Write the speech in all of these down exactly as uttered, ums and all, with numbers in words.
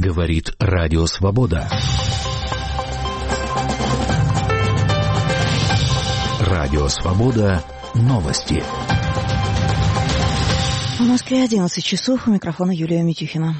Говорит Радио Свобода. Радио Свобода. Новости. В Москве одиннадцать часов. У микрофона Юлия Митюхина.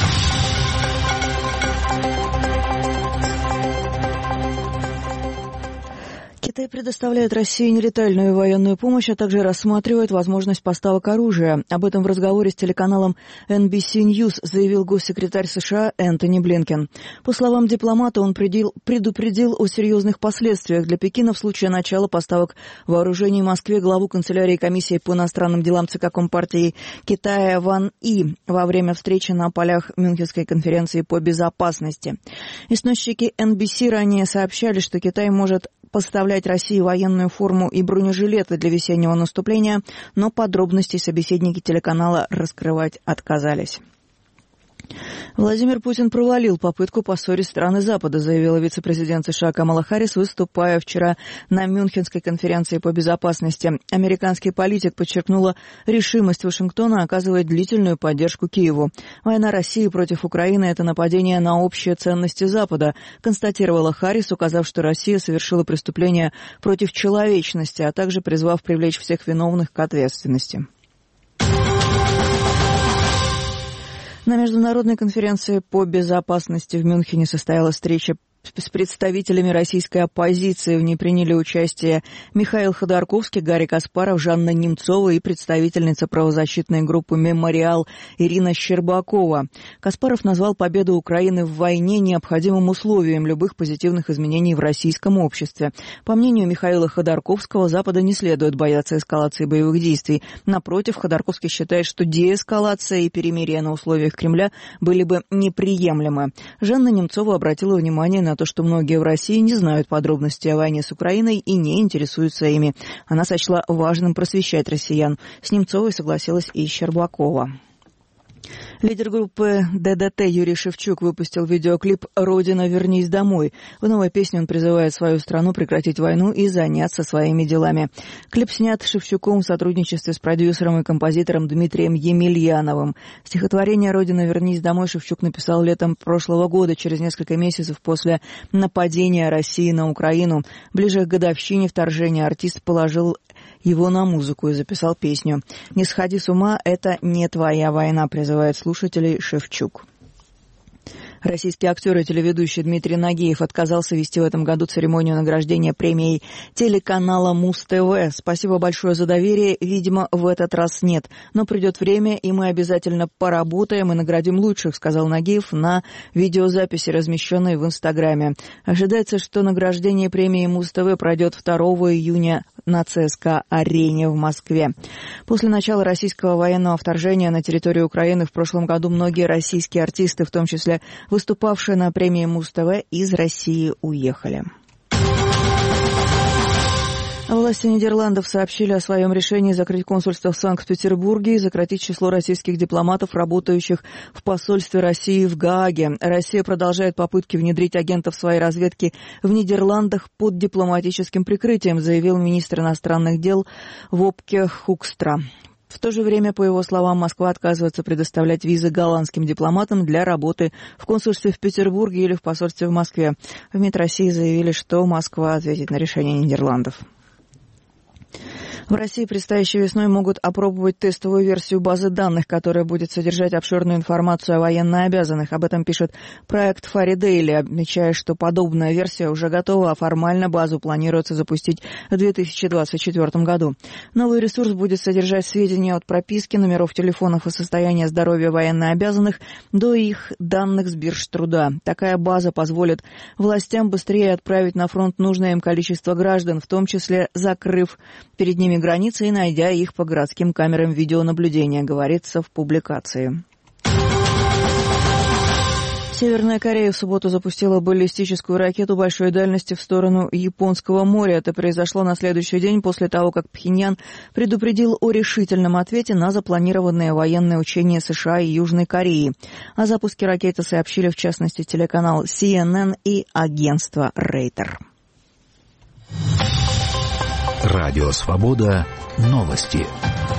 Китай предоставляет России нелетальную военную помощь, а также рассматривает возможность поставок оружия. Об этом в разговоре с телеканалом эн би си News заявил госсекретарь США Энтони Блинкен. По словам дипломата, он предупредил о серьезных последствиях для Пекина в случае начала поставок вооружений Москве главу канцелярии комиссии по иностранным делам ЦК Компартии Китая Ван И во время встречи на полях Мюнхенской конференции по безопасности. Источники эн би си ранее сообщали, что Китай может поставлять России военную форму и бронежилеты для весеннего наступления, но подробностей собеседники телеканала раскрывать отказались. Владимир Путин провалил попытку поссорить страны Запада, заявила вице-президент США Камала Харрис, выступая вчера на Мюнхенской конференции по безопасности. Американский политик подчеркнула решимость Вашингтона оказывать длительную поддержку Киеву. Война России против Украины – это нападение на общие ценности Запада, констатировала Харрис, указав, что Россия совершила преступление против человечности, а также призвав привлечь всех виновных к ответственности. На международной конференции по безопасности в Мюнхене состоялась встреча с представителями российской оппозиции. В ней приняли участие Михаил Ходорковский, Гарри Каспаров, Жанна Немцова и представительница правозащитной группы «Мемориал» Ирина Щербакова. Каспаров назвал победу Украины в войне необходимым условием любых позитивных изменений в российском обществе. По мнению Михаила Ходорковского, Запада не следует бояться эскалации боевых действий. Напротив, Ходорковский считает, что деэскалация и перемирие на условиях Кремля были бы неприемлемы. Жанна Немцова обратила внимание на то, что многие в России не знают подробностей о войне с Украиной и не интересуются ими. Она сочла важным просвещать россиян. С Немцовой согласилась и Щербакова. Лидер группы дэ дэ тэ Юрий Шевчук выпустил видеоклип «Родина, вернись домой». В новой песне он призывает свою страну прекратить войну и заняться своими делами. Клип снят Шевчуком в сотрудничестве с продюсером и композитором Дмитрием Емельяновым. Стихотворение «Родина, вернись домой» Шевчук написал летом прошлого года, через несколько месяцев после нападения России на Украину. Ближе к годовщине вторжения артист положил его на музыку и записал песню. «Не сходи с ума, это не твоя война», призывает слушателей Шевчук. Российский актер и телеведущий Дмитрий Нагиев отказался вести в этом году церемонию награждения премией телеканала Муз-ТВ. «Спасибо большое за доверие. Видимо, в этот раз нет. Но придет время, и мы обязательно поработаем и наградим лучших», сказал Нагиев на видеозаписи, размещенной в Инстаграме. Ожидается, что награждение премии Муз-ТВ пройдет второго июня на ЦСКА-арене в Москве. После начала российского военного вторжения на территорию Украины в прошлом году многие российские артисты, в том числе выступавшие на премии Муз-ТВ, из России уехали. Власти Нидерландов сообщили о своем решении закрыть консульство в Санкт-Петербурге и сократить число российских дипломатов, работающих в посольстве России в Гааге. Россия продолжает попытки внедрить агентов своей разведки в Нидерландах под дипломатическим прикрытием, заявил министр иностранных дел Вопке Хукстра. В то же время, по его словам, Москва отказывается предоставлять визы голландским дипломатам для работы в консульстве в Петербурге или в посольстве в Москве. В МИД России заявили, что Москва ответит на решение Нидерландов. В России предстоящей весной могут опробовать тестовую версию базы данных, которая будет содержать обширную информацию о военнообязанных. Об этом пишет проект Фари Дейли, отмечая, что подобная версия уже готова, а формально базу планируется запустить в две тысячи двадцать четвёртом году. Новый ресурс будет содержать сведения от прописки, номеров телефонов и состояния здоровья военнообязанных до их данных с бирж труда. Такая база позволит властям быстрее отправить на фронт нужное им количество граждан, в том числе закрыв перед ними границы и найдя их по городским камерам видеонаблюдения, говорится в публикации. Северная Корея в субботу запустила баллистическую ракету большой дальности в сторону Японского моря. Это произошло на следующий день после того, как Пхеньян предупредил о решительном ответе на запланированные военные учения США и Южной Кореи. О запуске ракеты сообщили, в частности, телеканал си эн эн и агентство Рейтер. Радио Свобода. Новости.